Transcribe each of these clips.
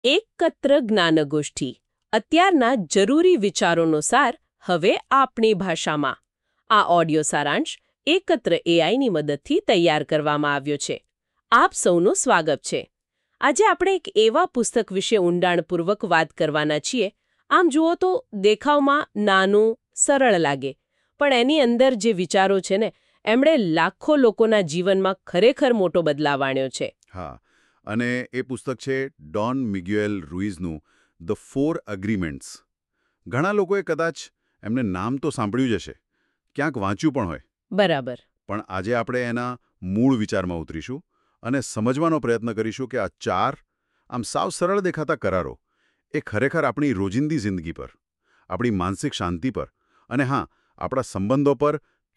એકત્ર જ્ઞાનગોષ્ઠી અત્યારના જરૂરી વિચારોનો સાર હવે આપણી ભાષામાં. આ ઓડિયો સારાંશ એકત્ર એઆઈની મદદથી તૈયાર કરવામાં આવ્યો છે. આપ સૌનું સ્વાગત છે. આજે આપણે એક એવા પુસ્તક વિશે ઊંડાણપૂર્વક વાત કરવાના છીએ. આમ જુઓ તો દેખાવમાં નાનું, સરળ લાગે, પણ એની અંદર જે વિચારો છે ને, એમણે લાખો લોકોના જીવનમાં ખરેખર મોટો બદલાવ આણ્યો છે. હા, અને એ પુસ્તક છે ડોન મિગ્યુએલ રૂઇઝનું ધ 4 અગ્રીમેન્ટ્સ. ઘણા લોકોએ કદાચ એમને નામ તો સાંભળ્યું જ હશે, ક્યાંક વાંચ્યું પણ હોય. બરાબર. પણ આજે આપણે એના મૂળ વિચારમાં ઉતરીશું અને સમજવાનો પ્રયત્ન કરીશું કે આ 4 આમ સાવ સરળ દેખાતા કરારો એ ખરેખર આપણી રોજિંદી જિંદગી પર, આપણી માનસિક શાંતિ પર અને હા, આપણા સંબંધો પર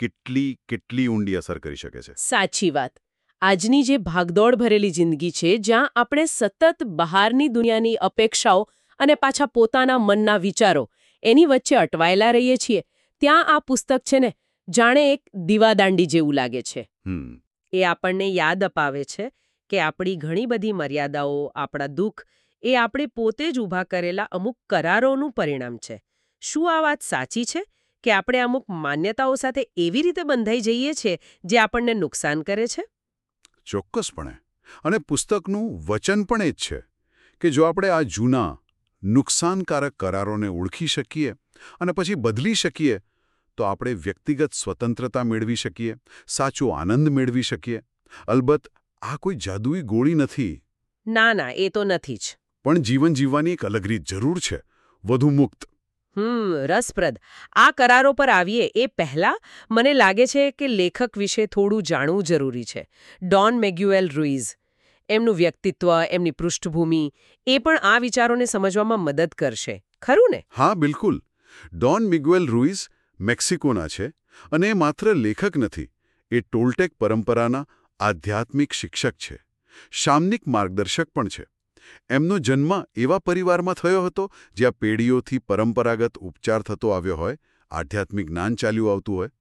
કેટલી ઊંડી અસર કરી શકે છે. સાચી વાત. આજની જે ભાગદોડ ભરેલી જિંદગી છે, જ્યાં આપણે સતત બહારની દુનિયાની અપેક્ષાઓ અને પાછા પોતાના મનના વિચારો એની વચ્ચે અટવાયેલા રહીએ છીએ, ત્યાં આ પુસ્તક છે ને, જાણે એક દીવાદાંડી જેવું લાગે છે. એ આપણને યાદ અપાવે છે કે આપણી ઘણી બધી મર્યાદાઓ, આપણા દુઃખ એ આપણે પોતે જ ઊભા કરેલા અમુક કરારોનું પરિણામ છે. શું આ વાત સાચી છે કે આપણે અમુક માન્યતાઓ સાથે એવી રીતે બંધાઈ જઈએ છીએ જે આપણને નુકસાન કરે છે? ચોક્કસપણે. અને પુસ્તકનું વચન પણ એ જ છે કે જો આપણે આ જૂના, નુકસાનકારક કરારોને ઓળખી શકીએ અને પછી બદલી શકીએ, તો આપણે વ્યક્તિગત સ્વતંત્રતા મેળવી શકીએ, સાચો આનંદ મેળવી શકીએ. અલબત્ત, આ કોઈ જાદુઈ ગોળી નથી. ના, એ તો નથી જ. પણ જીવન જીવવાની એક અલગ રીત જરૂર છે, વધુ મુક્ત. રસપ્રદ. આ કરારો પર આવીએ એ પહેલા મને લાગે છે કે લેખક વિશે થોડું જાણવું જરૂરી છે. Don Miguel Ruiz. એમનું વ્યક્તિત્વ, એમની પૃષ્ઠભૂમિ, એ પણ આ વિચારોને સમજવામાં મદદ કરશે. ખરું ને? હા, બિલકુલ. ડોન મિગ્યુએલ રૂઇઝ મેક્સિકોના છે અને એ માત્ર લેખક નથી. એ ટોલ્ટેક પરંપરાના આધ્યાત્મિક શિક્ષક છે, શામનિક માર્ગદર્શક પણ છે. એમનો જન્મ એવા પરિવારમાં થયો હતો જ્યાં પેઢીઓથી પરંપરાગત ઉપચાર થતો આવ્યો હોય, આધ્યાત્મિક જ્ઞાન ચાલ્યું આવતું હોય.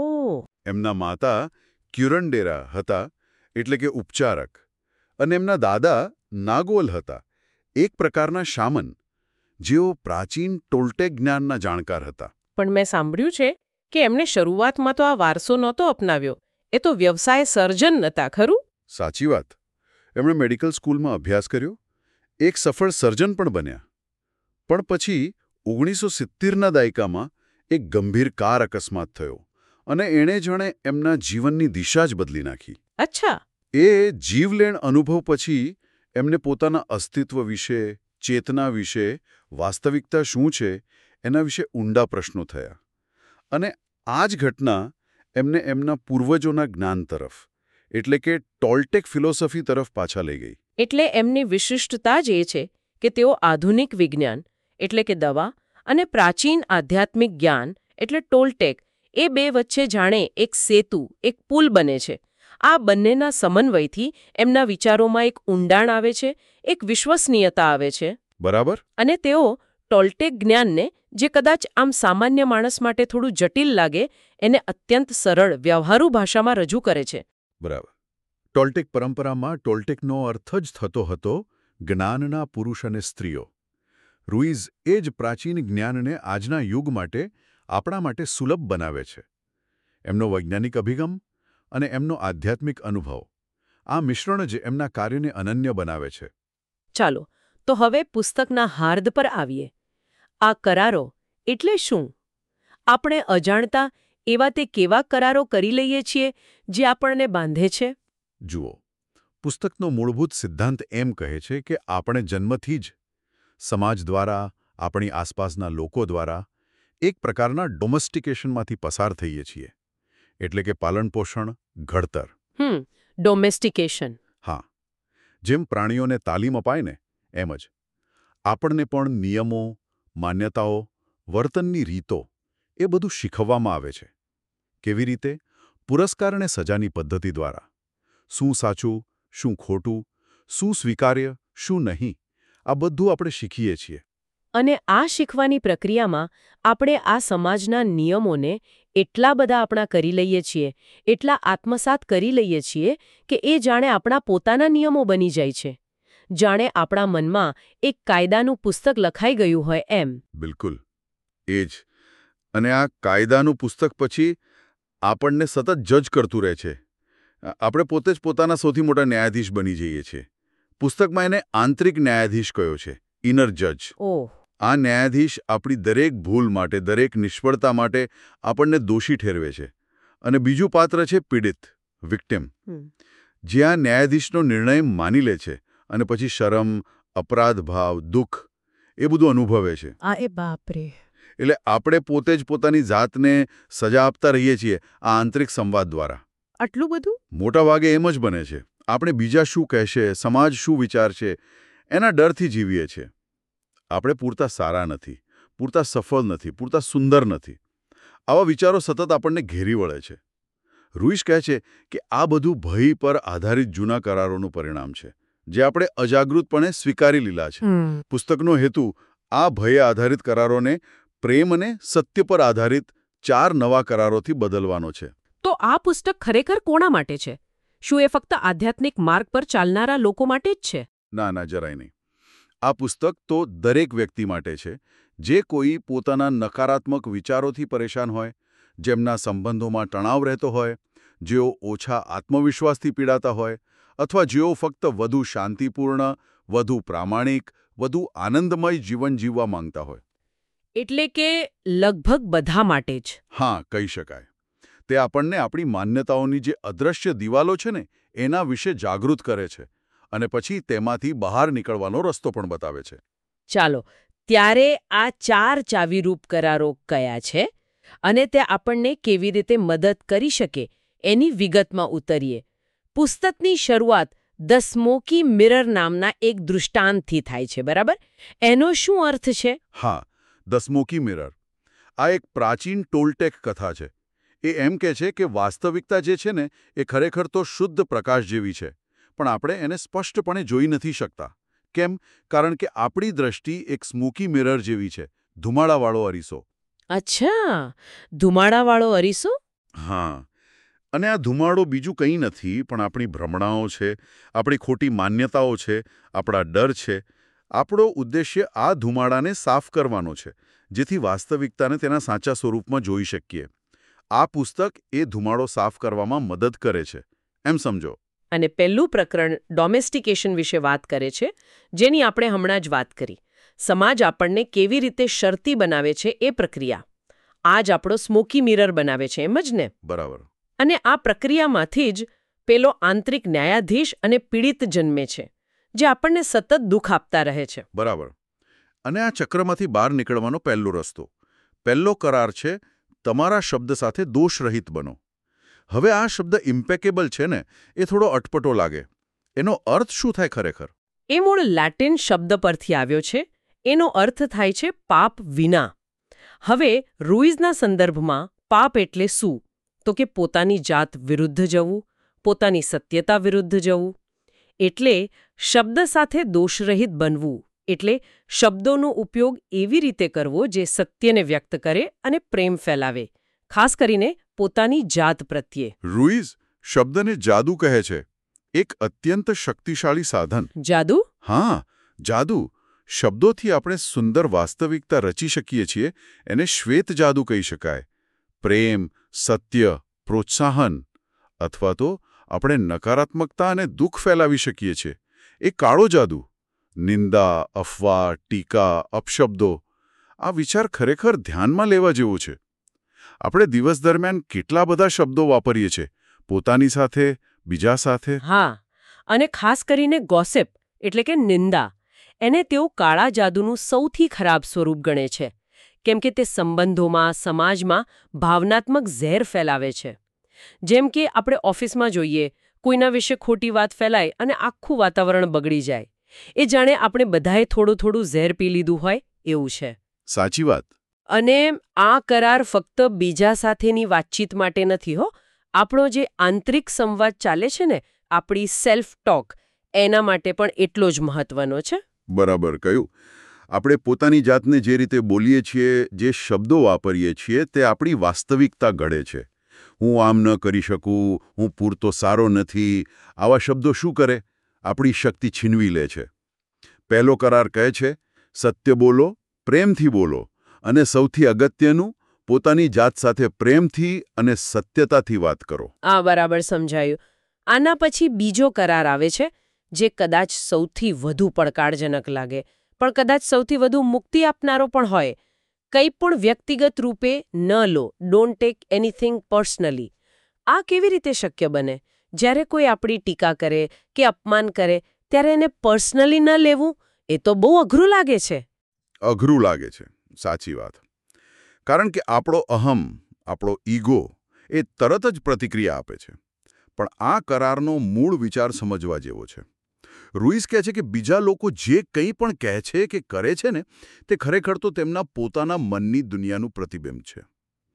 એમના માતા ક્યુરન્ડેરા હતા, એટલે કે ઉપચારક, અને એમના દાદા નાગોલ હતા, એક પ્રકારના શામન, જેઓ પ્રાચીન ટોલ્ટેક જ્ઞાનના જાણકાર હતા. પણ મેં સાંભળ્યું છે કે એમણે શરૂઆતમાં તો આ વારસો નહોતો અપનાવ્યો. એ તો વ્યવસાય સર્જન નહોતા, ખરું? સાચી વાત. એમણે મેડિકલ સ્કૂલમાં અભ્યાસ કર્યો, એક સફળ સર્જન પણ બન્યા. પણ પછી 1970ના દાયકામાં એક ગંભીર કાર અકસ્માત થયો અને એણે જાણે એમના જીવનની દિશા જ બદલી નાખી. અચ્છા. એ જીવલેણ અનુભવ પછી એમને પોતાના અસ્તિત્વ વિશે, ચેતના વિશે, વાસ્તવિકતા શું છે, એના વિશે ઊંડા પ્રશ્નો થયા. અને આ જ ઘટના એમને એમના પૂર્વજોના જ્ઞાન તરફ, એટલે કે ટોલ્ટેક ફિલોસોફી તરફ પાછા લઈ ગઈ. એટલે એમની વિશિષ્ટતા જ એ છે કે તેઓ આધુનિક વિજ્ઞાન, એટલે કે દવા, અને પ્રાચીન આધ્યાત્મિક જ્ઞાન, એટલે ટોલ્ટેક, એ બે વચ્ચે જાણે એક સેતુ, એક પુલ બને છે. આ બંનેના સમન્વયથી એમના વિચારોમાં એક ઊંડાણ આવે છે, એક વિશ્વસનીયતા આવે છે. બરાબર. અને તેઓ ટોલ્ટેક જ્ઞાનને, જે કદાચ આમ સામાન્ય માણસ માટે થોડું જટિલ લાગે, એને અત્યંત સરળ, વ્યવહારુ ભાષામાં રજૂ કરે છે. બરાબર. ટોલ્ટેક પરંપરામાં ટોલ્ટેકનો અર્થ જ થતો હતો જ્ઞાનના પુરુષ અને સ્ત્રીઓ. રૂઇઝ એ જ પ્રાચીન જ્ઞાનને આજના યુગ માટે, આપણા માટે સુલભ બનાવે છે. એમનો વૈજ્ઞાનિક અભિગમ અને એમનો આધ્યાત્મિક અનુભવ, આ મિશ્રણ જ એમના કાર્યને અનન્ય બનાવે છે. ચાલો, તો હવે પુસ્તકના હાર્દ પર આવીએ. આ કરારો એટલે શું? આપણે અજાણતા એવા તે કેવા કરારો કરી લઈએ છીએ જે આપણને બાંધે છે? જુઓ, પુસ્તકનો મૂળભૂત સિદ્ધાંત એમ કહે છે કે આપણે જન્મથી જ સમાજ દ્વારા, આપણી આસપાસના લોકો દ્વારા એક પ્રકારના ડોમેસ્ટિકેશનમાંથી પસાર થઈએ છીએ. એટલે કે પાલનપોષણ, ઘડતર. ડોમેસ્ટિકેશન. હા. જેમ પ્રાણીઓને તાલીમ અપાય ને, એમ જ આપણને પણ નિયમો, માન્યતાઓ, વર્તનની રીતો, એ બધું શીખવવામાં આવે છે. કેવી રીતે? પુરસ્કાર અને સજાની પદ્ધતિ દ્વારા. શું સાચું, શું ખોટું, શું સ્વીકાર્ય, શું નહીં, આ બધું આપણે શીખીએ છીએ. અને આ શીખવાની પ્રક્રિયામાં આપણે આ સમાજના નિયમોને એટલા બધા આપણા કરી લઈએ છીએ, એટલા આત્મસાત કરી લઈએ છીએ કે એ જાણે આપણા પોતાના નિયમો બની જાય છે. જાણે આપણા મનમાં એક કાયદાનું પુસ્તક લખાઈ ગયું હોય એમ. બિલકુલ એ જ. અને આ કાયદાનું પુસ્તક પછી આપણને સતત જજ કરતું રહે છે. આપણે પોતે જ પોતાના સૌથી મોટા ન્યાયાધીશ બની જઈએ છીએ. પુસ્તકમાં એને આંતરિક ન્યાયાધીશ કહ્યો છે, ઇનર જજ. ઓહ. આ ન્યાયાધીશ આપણી દરેક ભૂલ માટે, દરેક નિષ્ફળતા માટે આપણને દોષી ઠેરવે છે. અને બીજું પાત્ર છે પીડિત, વિક્ટિમ, જે આ ન્યાયાધીશનો નિર્ણય માની લે છે અને પછી શરમ, અપરાધ ભાવ, દુઃખ એ બધું અનુભવે છે. બાપરે. એટલે આપણે પોતે જ પોતાની જાતને સજા આપતા રહીએ છીએ આ આંતરિક સંવાદ દ્વારા. આટલું બધું? મોટા ભાગે એમ જ બને છે. આપણે બીજા શું કહેશે, સમાજ શું વિચારશે, એના ડરથી જીવીએ છીએ. આપણે પૂરતા સારા નથી, પૂરતા સફળ નથી, પૂરતા સુંદર નથી. આવા વિચારો સતત આપણને ઘેરી વળે છે. રૂઈસ કહે છે કે આ બધું ભય પર આધારિત જૂના કરારોનું પરિણામ છે, જે આપણે અજાગૃતપણે સ્વીકારી લીધા છે. પુસ્તકનો હેતુ આ ભય આધારિત કરારોને પ્રેમ અને સત્ય પર આધારિત 4 નવા કરારોથી બદલવાનો છે. તો આ પુસ્તક ખરેખર કોના માટે છે? શું એ ફક્ત આધ્યાત્મિક માર્ગ પર ચાલનારા લોકો માટે જ છે? ના, જરાય નહીં. આ પુસ્તક તો દરેક વ્યક્તિ માટે છે, જે કોઈ પોતાના નકારાત્મક વિચારોથી પરેશાન હોય, જેમના સંબંધોમાં તણાવ રહેતો હોય, જેઓ ઓછા આત્મવિશ્વાસથી પીડાતા હોય, અથવા જેઓ ફક્ત વધુ શાંતિપૂર્ણ, વધુ પ્રામાણિક, વધુ આનંદમય જીવન જીવવા માંગતા હોય. એટલે કે લગભગ બધા માટે જ. હા, કહી શકાય. તે આપણને આપણી માન્યતાઓની જે અદૃશ્ય દિવાલો છે ને, એના વિશે જાગૃત કરે છે અને પછી તેમાંથી બહાર નીકળવાનો રસ્તો પણ બતાવે છે. ચાલો, ત્યારે આ 4 ચાવીરૂપ કરારો કયા છે અને તે આપણને કેવી રીતે મદદ કરી શકે એની વિગતમાં ઉતરીએ. પુસ્તકની શરૂઆત ધ સ્મોકી મિરર નામના એક દૃષ્ટાંતથી થાય છે, બરાબર? એનો શું અર્થ છે? હા, ધ સ્મોકી મિરર. આ એક પ્રાચીન ટોલટેક કથા છે. એ એમ કહે છે કે વાસ્તવિકતા જે છે ને, એ ખરેખર તો શુદ્ધ પ્રકાશ જેવી છે, પણ આપણે એને સ્પષ્ટપણે જોઈ નથી શકતા. કેમ? કારણ કે આપણી દ્રષ્ટિ એક સ્મોકી મિરર જેવી છે, ધુમાડાવાળો અરીસો. અચ્છા, ધુમાડાવાળો અરીસો? હા. અને આ ધુમાડો બીજું કંઈ નથી પણ આપણી ભ્રમણાઓ છે, આપણી ખોટી માન્યતાઓ છે, આપણા ડર છે. આપણો ઉદ્દેશ્ય આ ધુમાડાને સાફ કરવાનો છે, જેથી વાસ્તવિકતાને તેના સાચા સ્વરૂપમાં જોઈ શકીએ. આ પુસ્તક એ ધુમાડો સાફ કરવામાં મદદ કરે છે, એમ સમજો. અને પહેલું પ્રકરણ ડોમેસ્ટિકેશન વિશે વાત કરે છે, જેની આપણે હમણાં જ વાત કરી. સમાજ આપણને કેવી રીતે શરતી બનાવે છે એ પ્રક્રિયા. આ જ આપણો સ્મોકી મિરર બનાવે છે, એમ જ ને? બરાબર. અને આ પ્રક્રિયામાંથી જ પેલો આંતરિક ન્યાયાધીશ અને પીડિત જન્મે છે, જે આપણને સતત દુઃખ આપતા રહે છે. બરાબર. અને આ ચક્રમાંથી બહાર નીકળવાનો પહેલો રસ્તો, પહેલો કરાર છે, તમારા શબ્દ સાથે દોષરહિત બનો. હવે આ શબ્દ ઇમ્પેકેબલ છે ને, એ થોડો અટપટો લાગે. એનો અર્થ શું થાય ખરેખર? એ મૂળ લેટિન શબ્દ પરથી આવ્યો છે. એનો અર્થ થાય છે પાપ વિના. હવે રૂઈઝના સંદર્ભમાં પાપ એટલે શું? તો કે પોતાની જાત વિરુદ્ધ જવું, પોતાની સત્યતા વિરુદ્ધ જવું. એટલે શબ્દ સાથે દોષરહિત બનવું એટલે શબ્દોનો ઉપયોગ એવી રીતે કરવો જે સત્યને વ્યક્ત કરે અને પ્રેમ ફેલાવે, ખાસ કરીને પોતાની જાત પ્રત્યે. રૂઈઝ શબ્દને જાદુ કહે છે, એક અત્યંત શક્તિશાળી સાધન. જાદુ? હા, જાદુ. શબ્દોથી આપણે સુંદર વાસ્તવિકતા રચી શકીએ છીએ. એને શ્વેત જાદુ કહી શકાય. પ્રેમ, સત્ય, પ્રોત્સાહન. અથવા તો આપણે નકારાત્મકતા અને દુઃખ ફેલાવી શકીએ છીએ. એ કાળો જાદુ. નિંદા, અફવા, ટીકા, અપશબ્દો. આ વિચાર ખરેખર ધ્યાનમાં લેવા જેવો છે. આપણે દિવસ દરમિયાન કેટલા બધા શબ્દો વાપરીએ છીએ, પોતાની સાથે, બીજા સાથે. હા, અને ખાસ કરીને ગોસિપ એટલે કે નિંદા. એને તેઓ કાળા જાદુનું સૌથી ખરાબ સ્વરૂપ ગણે છે, કેમ કે તે સંબંધોમાં, સમાજમાં ભાવનાત્મક ઝેર ફેલાવે છે. જેમ કે આપણે ઓફિસમાં જોઈએ, કોઈના વિશે ખોટી વાત ફેલાય અને આખું વાતાવરણ બગડી જાય. એ જાણે આપણે બધાએ થોડું થોડું ઝેર પી લીધું હોય એવું છે. સાચી વાત. અને આ કરાર ફક્ત બીજા સાથેની વાતચીત માટે નથી હો. આપણો જે આંતરિક સંવાદ ચાલે છે ને, આપણી સેલ્ફ ટોક, એના માટે પણ એટલો જ મહત્વનો છે. બરાબર કહ્યું. આપણે પોતાની જાતને જે રીતે બોલીએ છીએ, જે શબ્દો વાપરીએ છીએ, તે આપણી વાસ્તવિકતા ઘડે છે. હું આમ ન કરી શકું, હું પૂરતો સારો નથી. આવા શબ્દો શું કરે? આપણી શક્તિ છીનવી લે છે. પહેલો કરાર કહે છે, સત્ય બોલો, પ્રેમથી બોલો, અને સૌથી અગત્યનું, પોતાની જાત સાથે પ્રેમથી અને સત્યતાથી વાત કરો. આ બરાબર સમજાયું. આના પછી બીજો કરાર આવે છે, જે કદાચ સૌથી વધુ પડકારજનક લાગે, પણ કદાચ સૌથી વધુ મુક્તિ આપનારો પણ હોય. કંઈ પણ વ્યક્તિગત રૂપે ન લો. Don't take anything personally. આ કેવી રીતે શક્ય બને? જ્યારે કોઈ આપણી ટીકા કરે કે અપમાન કરે ત્યારે એને પર્સનલી ન લેવું, એ તો બહુ અઘરું લાગે છે. અઘરું લાગે છે, સાચી વાત. કારણ કે આપણો અહમ, આપણો ઈગો એ તરત જ પ્રતિક્રિયા આપે છે. પણ આ કરારનો મૂળ વિચાર સમજવા જેવો છે. રૂઈસ કહે છે કે બીજા લોકો જે કંઈ પણ કહે છે કે કરે છે ને, તે ખરેખર તો તેમના પોતાના મનની દુનિયાનું પ્રતિબિંબ છે.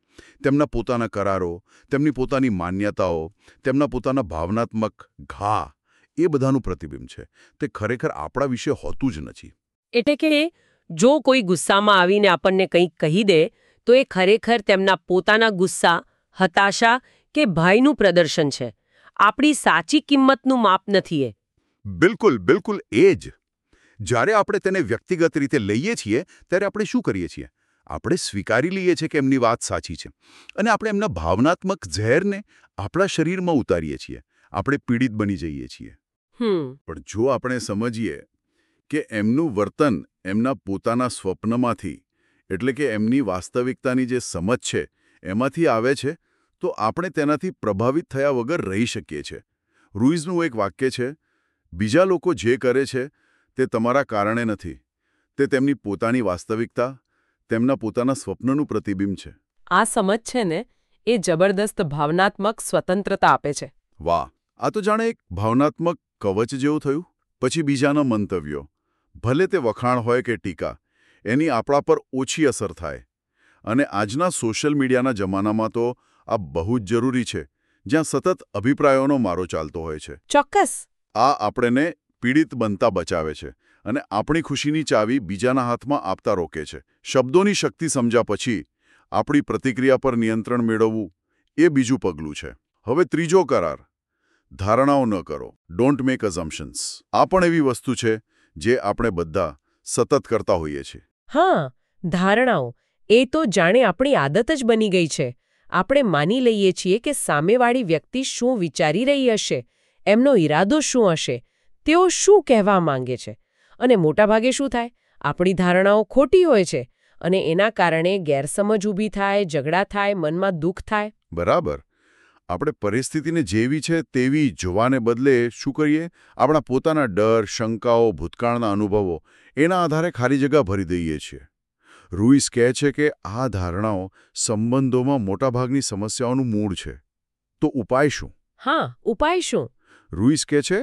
તેમના પોતાના કરારો, તેમની પોતાની માન્યતાઓ, તેમના પોતાના ભાવનાત્મક ઘા, એ બધાનું પ્રતિબિંબ છે. તે ખરેખર આપણા વિશે હોતું જ નથી. એટલે કે જો કોઈ ગુસ્સામાં આવીને આપણને કંઈક કહી દે, તો એ ખરેખર તેમના પોતાના ગુસ્સા, હતાશા કે ભયનું પ્રદર્શન છે. આપણી સાચી કિંમતનું માપ નથી એ. બિલકુલ, બિલકુલ એ જ. જ્યારે આપણે તેને વ્યક્તિગત રીતે લઈએ છીએ, ત્યારે આપણે શું કરીએ છીએ? આપણે સ્વીકારી લઈએ છીએ કે એમની વાત સાચી છે, અને આપણે એમના ભાવનાત્મક ઝેરને આપણા શરીરમાં ઉતારીએ છીએ. આપણે પીડિત બની જઈએ છીએ. પણ જો આપણે સમજીએ કે એમનું વર્તન એમના પોતાના સ્વપ્નમાંથી, એટલે કે એમની વાસ્તવિકતાની જે સમજ છે, એમાંથી આવે છે, તો આપણે તેનાથી પ્રભાવિત થયા વગર રહી શકીએ છીએ. રૂઈઝનું એક વાક્ય છે, બીજા લોકો જે કરે છે તે તમારા કારણે નથી. તે તેમની પોતાની વાસ્તવિકતા, તેમના પોતાના સ્વપ્નનું પ્રતિબિંબ છે. આ સમજ છે ને, એ જબરદસ્ત ભાવનાત્મક સ્વતંત્રતા આપે છે. વાહ! આ તો જાણે એક ભાવનાત્મક કવચ જેવું થયું. પછી બીજાના મંતવ્યો, ભલે તે વખાણ હોય કે ટીકા, એની આપણા પર ઓછી અસર થાય. અને આજના સોશિયલ મીડિયાના જમાનામાં તો આ બહુ જ જરૂરી છે, જ્યાં સતત અભિપ્રાયોનો મારો ચાલતો હોય છે. ચોક્કસ. આ આપણને પીડિત બનતા બચાવે છે અને આપણી ખુશીની ચાવી બીજાના હાથમાં આપતા રોકે છે. શબ્દોની શક્તિ સમજ્યા પછી આપણી પ્રતિક્રિયા પર નિયંત્રણ મેળવવું, એ બીજું પગલું છે. હવે ત્રીજો કરાર, ધારણાઓ ન કરો. Don't make assumptions. આ પણ એવી વસ્તુ છે જે આપણે બધા સતત કરતા હોઈએ છીએ. હા, ધારણાઓ. એ તો જાણે આપણી આદત જ બની ગઈ છે. આપણે માની લઈએ છીએ કે સામેવાળી વ્યક્તિ શું વિચારી રહી હશે, એમનો ઈરાદો શું હશે, તેઓ શું કહેવા માંગે છે. અને મોટાભાગે શું થાય? આપણી ધારણાઓ ખોટી હોય છે, અને એના કારણે ગેરસમજ ઊભી થાય, ઝઘડા થાય, મનમાં દુઃખ થાય. બરાબર. આપણે પરિસ્થિતિને જેવી છે તેવી જોવાને બદલે શું કરીએ? આપણા પોતાના ડર, શંકાઓ, ભૂતકાળના અનુભવો, એના આધારે ખાલી જગ્યા ભરી દઈએ છીએ. રૂઈસ કહે છે કે આ ધારણાઓ સંબંધોમાં મોટાભાગની સમસ્યાઓનું મૂળ છે. તો ઉપાય શું? હા, ઉપાય શું? રૂઈસ કહે છે,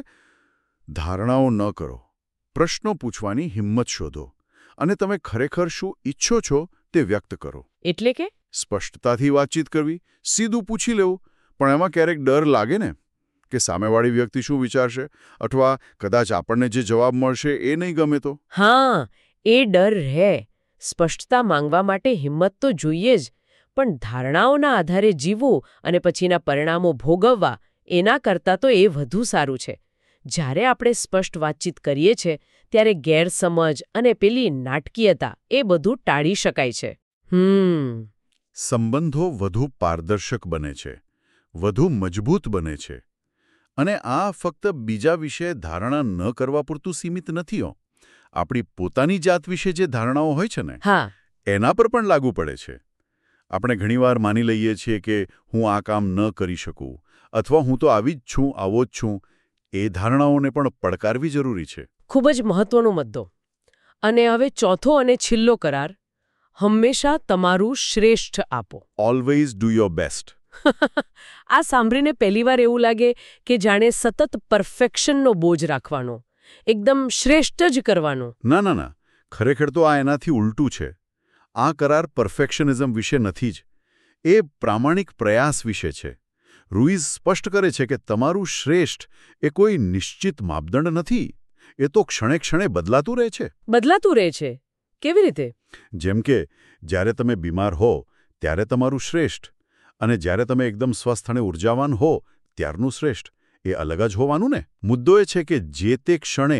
ધારણાઓ ન કરો. પ્રશ્નો પૂછવાની હિંમત શોધો. અને તમે ખરેખર શું ઈચ્છો છો તે વ્યક્ત કરો. એટલે કે સ્પષ્ટતાથી વાતચીત કરવી, સીધું પૂછી લેવું. પણ એમાં ક્યારેક ડર લાગે ને, કે સામેવાળી વ્યક્તિ શું વિચારશે, અથવા કદાચ આપણને જે જવાબ મળશે એ નહીં ગમે તો. હા, એ ડર રહે. સ્પષ્ટતા માંગવા માટે હિંમત તો જોઈએ જ, પણ ધારણાઓના આધારે જીવવું અને પછીના પરિણામો ભોગવવા, એના કરતાં તો એ વધુ સારું છે. જ્યારે આપણે સ્પષ્ટ વાતચીત કરીએ છીએ, ત્યારે ગેરસમજ અને પેલી નાટકીયતા એ બધું ટાળી શકાય છે. સંબંધો વધુ પારદર્શક બને છે, વધુ મજબૂત બને છે. અને આ ફક્ત બીજા વિશે ધારણા ન કરવા પૂરતું સીમિત નથી. આપણી પોતાની જાત વિશે જે ધારણાઓ હોય છે ને, હા, એના પર પણ લાગુ પડે છે. આપણે ઘણીવાર માની લઈએ છીએ કે હું આ કામ ન કરી શકું, અથવા હું તો આવી જ છું, આવો જ છું. એ ધારણાઓને પણ પડકારવી જરૂરી છે. ખૂબ જ મહત્વનો મુદ્દો. અને હવે ચોથો અને છેલ્લો કરાર, હંમેશા તમારું શ્રેષ્ઠ આપો. Always do your best. આ સાંભળીને પહેલીવાર એવું લાગે કે જાણે સતત પરફેક્શનનો બોજ રાખવાનો, એકદમ શ્રેષ્ઠ જ કરવાનો. ના ના ના, ખરેખર તો આ એનાથી ઉલટું છે. આ કરાર પરફેક્શનિઝમ વિશે નથી જ. એ પ્રામાણિક પ્રયાસ વિશે છે. રૂઈઝ સ્પષ્ટ કરે છે કે તમારું શ્રેષ્ઠ એ કોઈ નિશ્ચિત માપદંડ નથી. એ તો ક્ષણે ક્ષણે બદલાતું રહે છે. બદલાતું રહે છે? કેવી રીતે? જેમ કે જ્યારે તમે બીમાર હો ત્યારે તમારું શ્રેષ્ઠ, અને જ્યારે તમે એકદમ સ્વસ્થ અને ઉર્જાવાન હો ત્યારનું શ્રેષ્ઠ એ અલગ જ હોવાનું ને. મુદ્દો એ છે કે જે તે ક્ષણે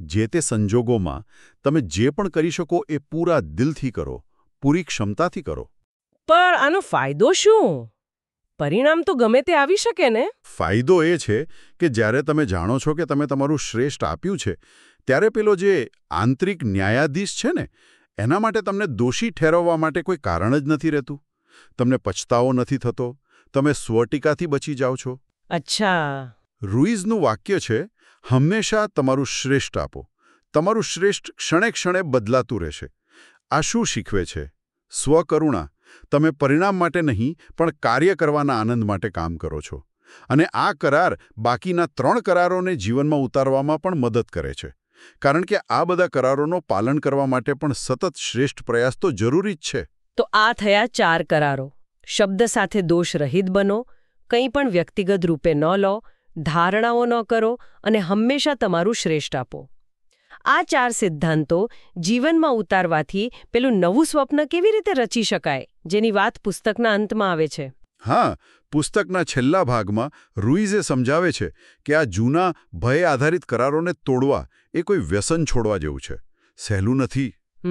જે તે સંજોગોમાં તમે જે પણ કરી શકો એ પૂરા દિલથી કરો, પૂરી ક્ષમતાથી કરો. પણ આનો ફાયદો શું? પરિણામ તો ગમે તે આવી શકે ને? ફાયદો એ છે કે જ્યારે તમે જાણો છો કે તમે તમારું શ્રેષ્ઠ આપ્યું છે, ત્યારે પેલો જે આંતરિક ન્યાયાધીશ છે ને, એના માટે તમને દોષી ઠેરવવા માટે કોઈ કારણ જ નથી રહેતું. તમને પછતાવો નથી થતો. તમે સ્વટીકાથી બચી જાઓ છો. અચ્છા. રૂઈઝનું વાક્ય છે, હંમેશા તમારું શ્રેષ્ઠ આપો. તમારું શ્રેષ્ઠ ક્ષણે ક્ષણે બદલાતું રહેશે. આ શું શીખવે છે? સ્વકરુણા. તમે પરિણામ માટે નહીં, પણ કાર્ય કરવાના આનંદ માટે કામ કરો છો. અને આ કરાર બાકીના 3 કરારોને જીવનમાં ઉતારવામાં પણ મદદ કરે છે. કારણ કે આ બધા કરારોનું પાલન કરવા માટે પણ સતત શ્રેષ્ઠ પ્રયાસ તો જરૂરી જ છે. તો આ થયા 4 કરારો. શબ્દ સાથે દોષ રહિત બનો, કંઈ પણ વ્યક્તિગત રૂપે ન લો, ધારણાઓ ન કરો અને હંમેશા તમારું શ્રેષ્ઠ આપો. આ 4 સિદ્ધાંતો જીવનમાં ઉતારવાથી પેલું નવું સ્વપ્ન કેવી રીતે રચી શકાય, જેની વાત પુસ્તકના અંતમાં આવે છે. હા, પુસ્તકના છેલ્લા ભાગમાં રૂઈઝે સમજાવે છે કે આ જૂના ભય આધારિત કરારોને તોડવા એ કોઈ વ્યસન છોડવા જેવું છે. સહેલું નથી.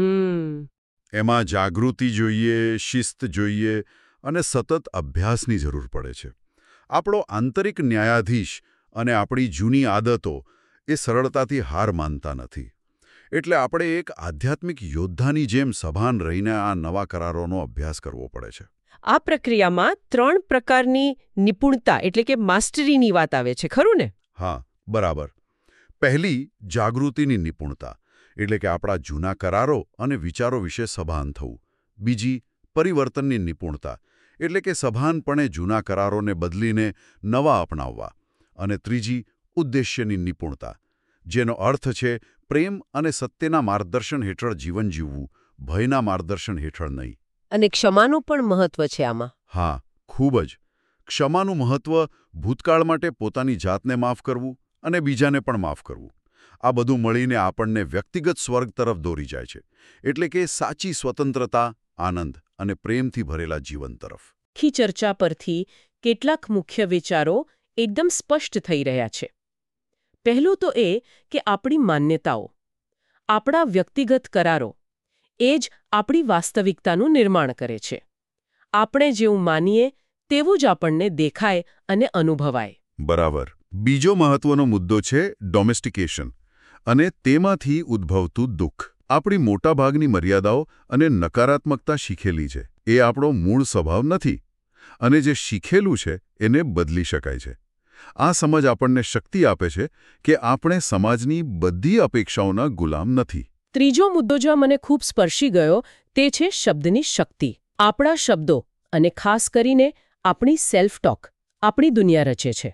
એમાં જાગૃતિ જોઈએ, શિસ્ત જોઈએ અને સતત અભ્યાસની જરૂર પડે છે. આપણો આંતરિક ન્યાયાધીશ અને આપણી જૂની આદતો એ સરળતાથી હાર માનતા નથી. એટલે આપણે એક આધ્યાત્મિક યોદ્ધાની જેમ સભાન રહીને આ નવા કરારોનો અભ્યાસ કરવો પડે છે. આ પ્રક્રિયામાં 3 પ્રકારની નિપુણતા એટલે કે માસ્ટરીની વાત આવે છે, ખરું ને? હા, બરાબર. પહેલી, જાગૃતિની નિપુણતા, એટલે કે આપણા જૂના કરારો અને વિચારો વિશે સભાન થવું. બીજી, પરિવર્તનની નિપુણતા, એટલે કે સભાનપણે જૂના કરારોને બદલીને નવા અપનાવવા. અને ત્રીજી, ઉદ્દેશ્યની નિપુણતા, જેનો અર્થ છે પ્રેમ અને સત્યના માર્ગદર્શન હેઠળ જીવન જીવવું, ભયના માર્ગદર્શન હેઠળ નહીં. અને ક્ષમાનું પણ મહત્વ છે આમાં. હા, ખૂબ જ. ક્ષમાનું મહત્વ ભૂતકાળ માટે પોતાની જાતને માફ કરવું અને બીજાને પણ માફ કરવું. આ બધું મળીને આપણને વ્યક્તિગત સ્વર્ગ તરફ દોરી જાય છે. એટલે કે સાચી સ્વતંત્રતા, આનંદ અને પ્રેમથી ભરેલા જીવન તરફ. આખી ચર્ચા પરથી કેટલાક મુખ્ય વિચારો એકદમ સ્પષ્ટ થઈ રહ્યા છે. પહેલું તો એ કે આપણી માન્યતાઓ, આપણા વ્યક્તિગત કરારો એ જ આપણી વાસ્તવિકતાનું નિર્માણ કરે છે. આપણે જેવું માનીએ તેવું જ આપણને દેખાય અને અનુભવાય. બરાબર. બીજો મહત્વનો મુદ્દો છે ડોમેસ્ટિકેશન અને તેમાંથી ઉદ્ભવતું દુઃખ. આપણી મોટાભાગની મર્યાદાઓ અને નકારાત્મકતા શીખેલી છે. એ આપણો મૂળ સ્વભાવ નથી. અને જે શીખેલું છે એને બદલી શકાય છે. આ સમજ આપણને શક્તિ આપે છે કે આપણે સમાજની બધી અપેક્ષાઓના ગુલામ નથી. ત્રીજો મુદ્દો જો મને ખૂબ સ્પર્શી ગયો તે છે શબ્દની શક્તિ. આપણા શબ્દો અને ખાસ કરીને આપણી સેલ્ફ ટોક આપણી દુનિયા રચે છે.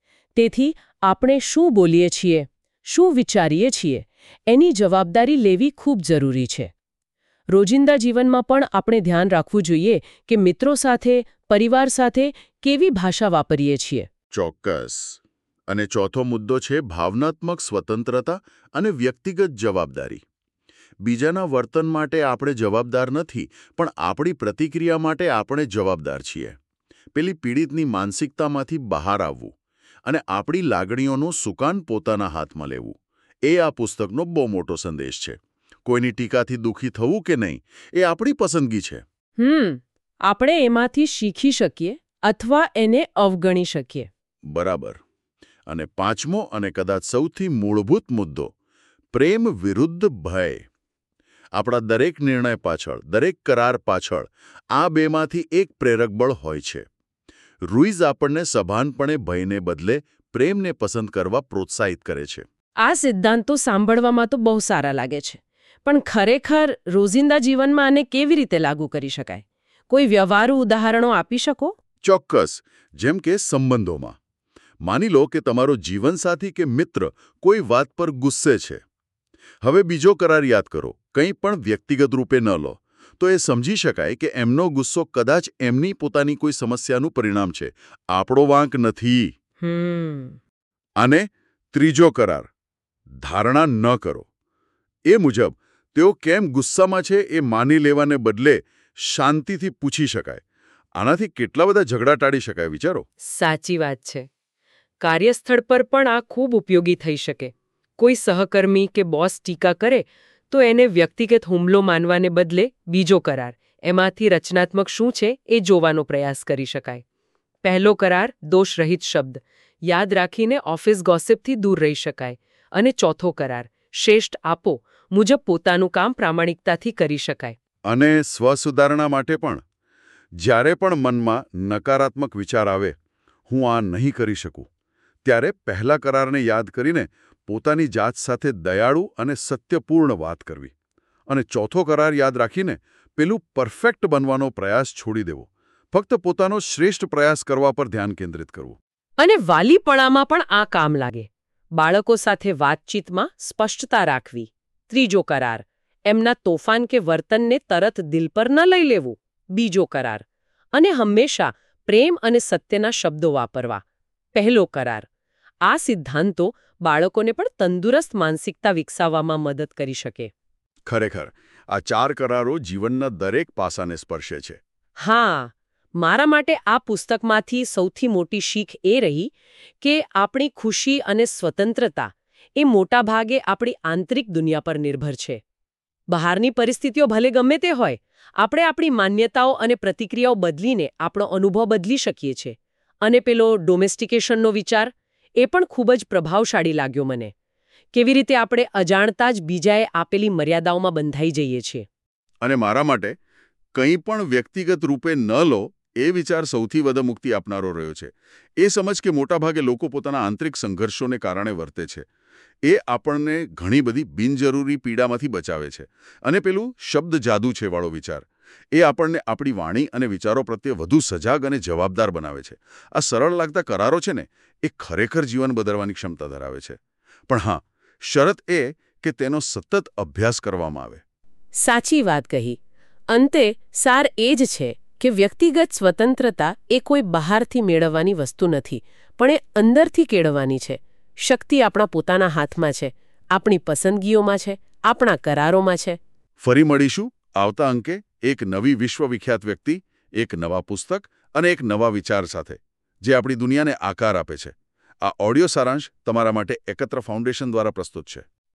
તેથી આપણે શું બોલીએ છીએ, શું વિચારીએ છીએ, એની જવાબદારી લેવી ખૂબ જરૂરી છે. રોજિંદા જીવનમાં પણ આપણે ધ્યાન રાખવું જોઈએ કે મિત્રો સાથે, પરિવાર સાથે કેવી ભાષા વાપરીએ છીએ. ચોક્કસ. અને ચોથો મુદ્દો છે ભાવનાત્મક સ્વતંત્રતા અને વ્યક્તિગત જવાબદારી. બીજાના વર્તન માટે આપણે જવાબદાર નથી, પણ આપણી પ્રતિક્રિયા માટે આપણે જવાબદાર છીએ. પેલી પીડિતની માનસિકતામાંથી બહાર આવવું અને આપણી લાગણીઓનું સુકાન પોતાના હાથમાં લેવું, એ આ પુસ્તકનો બહુ મોટો સંદેશ છે. કોઈની ટીકાથી દુઃખી થવું કે નહીં, એ આપણી પસંદગી છે. આપણે એમાંથી શીખી શકીએ અથવા એને અવગણી શકીએ. બરાબર. અને પાંચમો અને કદાચ સૌથી મૂળભૂત મુદ્દો, પ્રેમ વિરુદ્ધ ભય. આપણા દરેક નિર્ણય પાછળ, દરેક કરાર પાછળ આ બેમાંથી એક પ્રેરક બળ હોય છે. રૂઈઝ આપણને સભાનપણે ભયને બદલે પ્રેમને પસંદ કરવા પ્રોત્સાહિત કરે છે. આ સિદ્ધાંતો સાંભળવામાં તો બહુ સારા લાગે છે, પણ ખરેખર રોજિંદા જીવનમાં આને કેવી રીતે લાગુ કરી શકાય? કોઈ વ્યવહારુ ઉદાહરણો આપી શકો? ચોક્કસ. જેમ કે સંબંધોમાં. માની લો કે તમારો જીવનસાથી કે મિત્ર કોઈ વાત પર ગુસ્સે છે. હવે બીજો કરાર યાદ કરો, કંઈ પણ વ્યક્તિગત રૂપે ન લો. તો એ સમજી શકાય કે એમનો ગુસ્સો કદાચ એમની પોતાની કોઈ સમસ્યાનું પરિણામ છે, આપણો વાંક નથી. અને ત્રીજો કરાર, ધારણા ન કરો. એ મુજબ તેઓ કેમ ગુસ્સામાં છે એ માની લેવાને બદલે શાંતિથી પૂછી શકાય. આનાથી કેટલા બધા ઝઘડા ટાળી શકાય, વિચારો. સાચી વાત છે. કાર્યસ્થળ પર પણ આ ખૂબ ઉપયોગી થઈ શકે. કોઈ સહકર્મી કે બોસ ટીકા કરે તો એને વ્યક્તિગત હુમલો માનવાને બદલે બીજો કરાર, એમાંથી રચનાત્મક શું છે એ જોવાનો પ્રયાસ કરી શકાય. પહેલો કરાર દોષરહિત શબ્દ, યાદ રાખીને ઓફિસ ગોસિપથી દૂર રહી શકાય. અને ચોથો કરાર શ્રેષ્ઠ આપો મુજબ પોતાનું કામ પ્રામાણિકતાથી કરી શકાય. અને સ્વસુધારણા માટે પણ જ્યારે પણ મનમાં નકારાત્મક વિચાર આવે, હું આ નહીં કરી શકું, ત્યારે પહેલા કરારને યાદ કરીને પોતાની જાત સાથે દયાળુ અને સત્યપૂર્ણ વાત કરવી. અને ચોથો કરાર યાદ રાખીને પેલું પરફેક્ટ બનવાનો પ્રયાસ છોડી દેવો. ફક્ત પોતાનો શ્રેષ્ઠ પ્રયાસ કરવા પર ધ્યાન કેન્દ્રિત કરવું. અને વાલીપણામાં પણ આ કામ લાગે. બાળકો સાથે વાતચીતમાં સ્પષ્ટતા રાખવી. ત્રીજો કરાર એમના તોફાન કે વર્તનને તરત દિલ પર ન લઈ લેવું. બીજો કરાર અને હંમેશા પ્રેમ અને સત્યના શબ્દો વાપરવા. પહેલો કરાર. આ સિદ્ધાંતો બાળકોને પણ તંદુરસ્ત માનસિકતા વિકસાવવામાં મદદ કરી શકે. ખરેખર આ 4 કરારો જીવનના દરેક પાસાને સ્પર્શે છે. હા, મારા માટે આ પુસ્તકમાંથી સૌથી મોટી શીખ એ રહી કે આપણી ખુશી અને સ્વતંત્રતા એ મોટાભાગે આપણી આંતરિક દુનિયા પર નિર્ભર છે. બહારની પરિસ્થિતિઓ ભલે ગમે તે હોય, આપણે આપણી માન્યતાઓ અને પ્રતિક્રિયાઓ બદલીને આપણો અનુભવ બદલી શકીએ છીએ. અને પેલો ડોમેસ્ટિકેશનનો વિચાર એ પણ ખૂબ જ પ્રભાવશાળી લાગ્યો મને. કેવી રીતે આપણે અજાણતા જ બીજાએ આપેલી મર્યાદાઓમાં બંધાઈ જઈએ છીએ. અને મારા માટે કંઈ પણ વ્યક્તિગત રૂપે ન લો એ વિચાર સૌથી વધુ મુક્તિ આપનારો રહ્યો છે. એ સમજ કે મોટાભાગે લોકો પોતાના આંતરિક સંઘર્ષોને કારણે વર્તે છે, એ આપણને ઘણી બધી બિનજરૂરી પીડામાંથી બચાવે છે. અને પેલું શબ્દ જાદુ છે વાળો વિચાર, એ આપણને આપણી વાણી અને વિચારો પ્રત્યે વધુ સજાગ અને જવાબદાર બનાવે છે. આ સરળ લાગતા કરારો છે ને, એ ખરેખર જીવન બદલવાની ક્ષમતા ધરાવે છે. પણ હા, શરત એ કે તેનો સતત અભ્યાસ કરવામાં આવે. સાચી વાત કહી. અંતે સાર એ જ છે કે વ્યક્તિગત સ્વતંત્રતા એ કોઈ બહારથી મેળવવાની વસ્તુ નથી, પણ એ અંદરથી કેળવવાની છે. શક્તિ આપણા પોતાના હાથમાં છે, આપણી પસંદગીઓમાં છે, આપણા કરારોમાં છે. ફરી મળીશું આવતા અંકે એક નવી વિશ્વવિખ્યાત વ્યક્તિ, એક નવા પુસ્તક અને એક નવા વિચાર સાથે, જે આપણી દુનિયાને આકાર આપે છે. આ ઓડિયો સારાંશ તમારા માટે એકત્ર ફાઉન્ડેશન દ્વારા પ્રસ્તુત છે.